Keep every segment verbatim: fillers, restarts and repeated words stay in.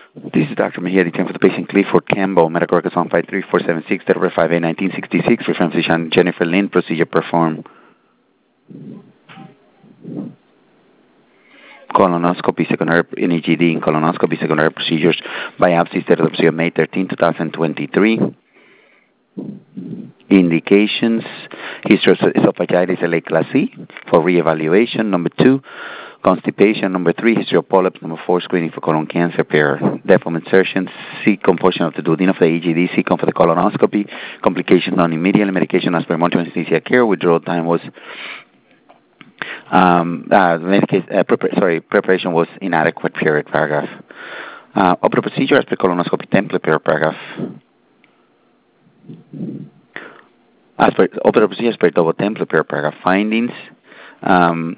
This is Doctor Mejia, the for the patient Clifford Campbell, medical records on five three four seven six, February five eight, nineteen sixty-six, reference physician Jennifer Lynn, procedure performed. Colonoscopy, secondary N E G D in colonoscopy, secondary procedures, biopsy, stereotopsy on May thirteenth, twenty twenty-three. Indications, history of esophagitis L A class C for reevaluation. Number two, constipation. Number three, history of polyps. Number four, screening for colon cancer pair. Depth of insertion, C composition of the duodenum for the E G D, C for the colonoscopy. Complications non immediately. Medication as per monitoring anesthesia care. Withdrawal time was um, uh, medication, uh, prepar- sorry, preparation was inadequate. Period. Paragraph. Uh, opera procedure as per colonoscopy template. Period. Paragraph. As per opera procedure as per double template. Period. Paragraph. Findings. Um,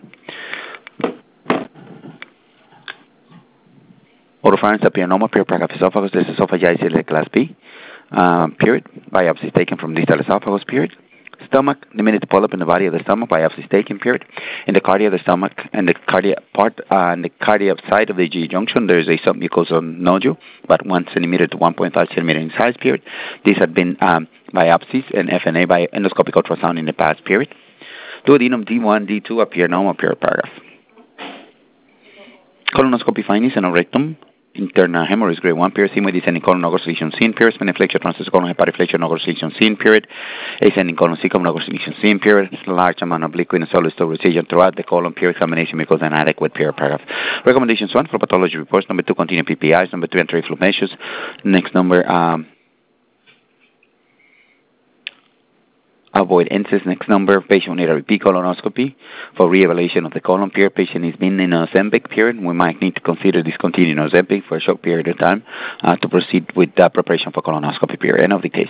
Oropharynx apianoma, period, paragraph, esophagus, this is esophagitis L A class B, um, period, biopsy taken from distal esophagus, period. Stomach, limited polyp in the body of the stomach, biopsy taken, period. In the cardia of the stomach and the cardia part, uh, and the cardia side of the G junction, there is a submucosal nodule, about one centimeter to one point five centimeter in size, period. These had been um, biopsies and F N A by endoscopic ultrasound in the past, period. Duodenum D one, D two, apianoma, period, paragraph. Colonoscopy findings in a rectum. Internal hemorrhage grade one, period, sigmoid descending colon nodule lesion seen, period, speniflexion, transverse colon hepatic flexure nodule lesion seen, period, ascending colon cecum nodule lesion seen, period, large amount of liquid and solid storage region throughout the colon, period, examination because inadequate, period, paragraph. Recommendations one for pathology reports, number two, continued P P Is, number three, entry fluid measures, next number, um, avoid incest. Next number, patient will need a repeat colonoscopy for reevaluation of the colon, period. Patient is been in Ozempic, period. We might need to consider discontinuing Ozempic for a short period of time uh, to proceed with the preparation for colonoscopy, period. End of the case.